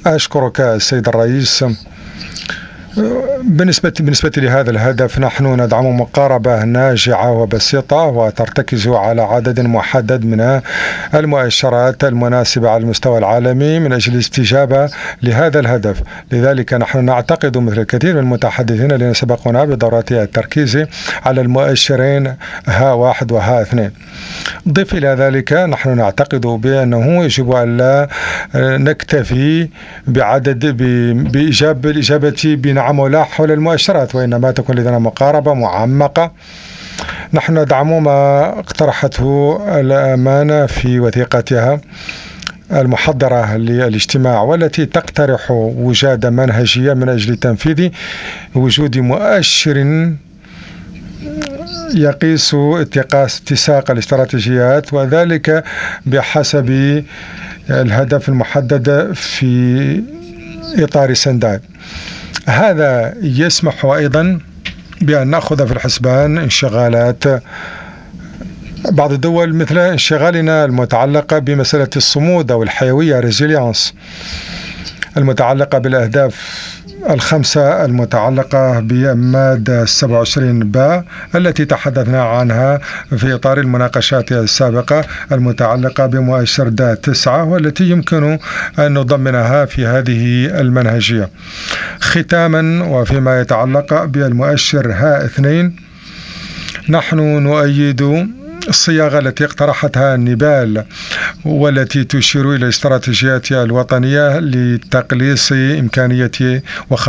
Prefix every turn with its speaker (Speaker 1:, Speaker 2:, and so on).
Speaker 1: أشكرك السيد الرئيس. بالنسبة لهذا الهدف، نحن ندعم مقاربة ناجعة وبسيطة وترتكز على عدد محدد من المؤشرات المناسبة على المستوى العالمي من أجل الاستجابة لهذا الهدف. لذلك نحن نعتقد مثل الكثير من المتحدثين الذين سبقونا بدورات التركيز على المؤشرين ها واحد وها اثنين. ضف إلى ذلك نحن نعتقد بأنه يجب أن لا نكتفي بالإجابة بنعم ولا حول المؤشرات، وإنما تكون لدينا مقاربة معمقة. نحن ندعم ما اقترحته الأمانة في وثيقتها المحضرة للاجتماع، والتي تقترح وجود منهجية من أجل تنفيذ وجود مؤشر يقيس اتساق الاستراتيجيات، وذلك بحسب الهدف المحدد في إطار سندات. هذا يسمح أيضا بأن نأخذ في الحسبان انشغالات بعض الدول مثل انشغالنا المتعلقة بمسألة الصمود أو الحيوية resilience، المتعلقة بالأهداف الخمسة المتعلقة بمادة 27 باء التي تحدثنا عنها في إطار المناقشات السابقة، المتعلقة بمؤشر دا 9، والتي يمكن أن نضمنها في هذه المنهجية. ختاما، وفيما يتعلق بالمؤشر ها 2، نحن نؤيد الصياغة التي اقترحتها النبال، والتي تشير إلى الاستراتيجيات الوطنية لتقليص إمكانية